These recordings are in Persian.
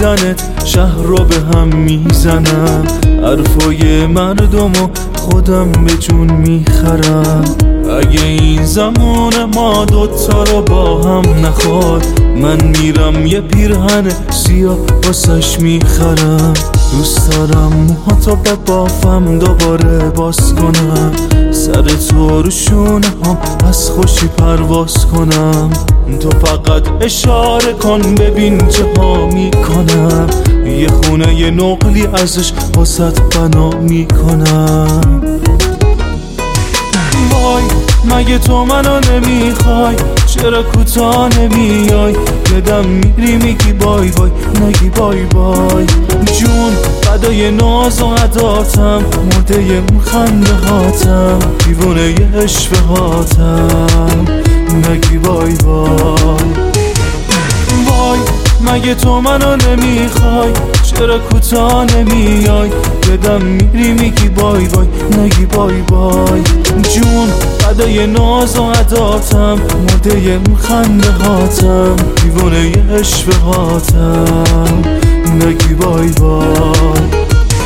دیدنت شهر رو به هم میزنم، حرفای مردم و خودم به جون میخرم. اگه این زمان ما دوتا رو با هم نخواد، من میرم یه پیرهن سیاه واسش میخرم. دوست دارم موهاتو به بافم دوباره باز کنم، سر تو رو شونه هم از خوشی پرواز کنم. تو فقط اشاره کن ببین چه ها میکنم، یه خونه یه نقلی ازش واسط بنا میکنم. وای مگه تو منو نمیخوای، چرا کوتاه نمیای؟ یه دم میری میگی بای بای، نگی بای بای. جون فدای ناز و عداتم، مرده ی خنده هاتم، دیوونه ی عشق هاتم، نگی بای بای. وای مگه تو منو نمیخوای، چرا کوتاه نمیای؟ یه دم میری میگی بای بای، نگی بای بای. جون فدای ناز و عداتم، مرده ی خنده هاتم، دیوونه ی عشق هاتم، نگی بای بای.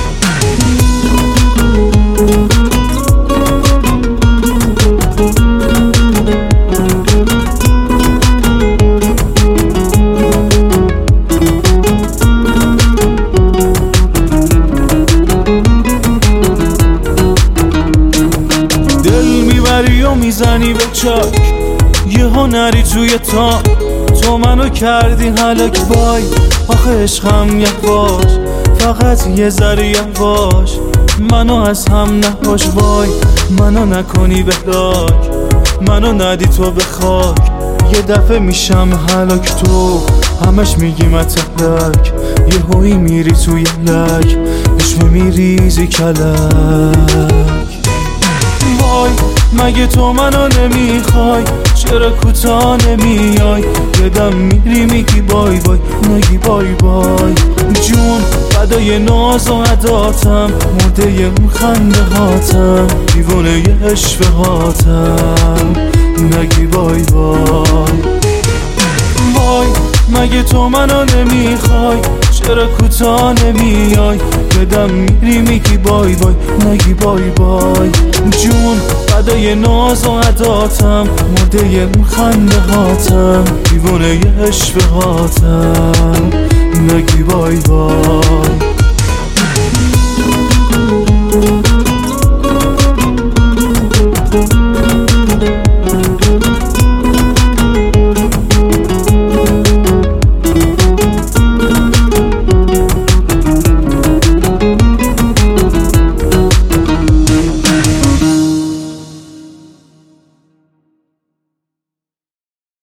و میزنی به چاک، یه هنری توی تو منو کردی هلاک. وای آخه عشقم یواش، فقط یه ذره یواش، منو از هم نپاش. وای منو نکنی بهلاک، منو ندی تو به خاک، یه دفعه میشم هلاک. تو همش میگی متحلک، یه هوی میری توی لک، نشمه میریزی کلک. وای مگه تو منو نمیخوای، چرا کوتاه نمیای؟ یه دم میری میگی بای بای، نگی بای بای. جون فدای ناز و عداتم، مرده ی خنده هاتم، دیوونه ی عشق هاتم، نگی بای بای. وای مگه تو منو نمیخوای، چرا کوتاه نمیای؟ یه دم میری میگی بای بای، نگی بای بای. جون فدای ناز و عداتم، مرده ی خنده هاتم، دیوونه ی عشق هاتم، نگی بای بای.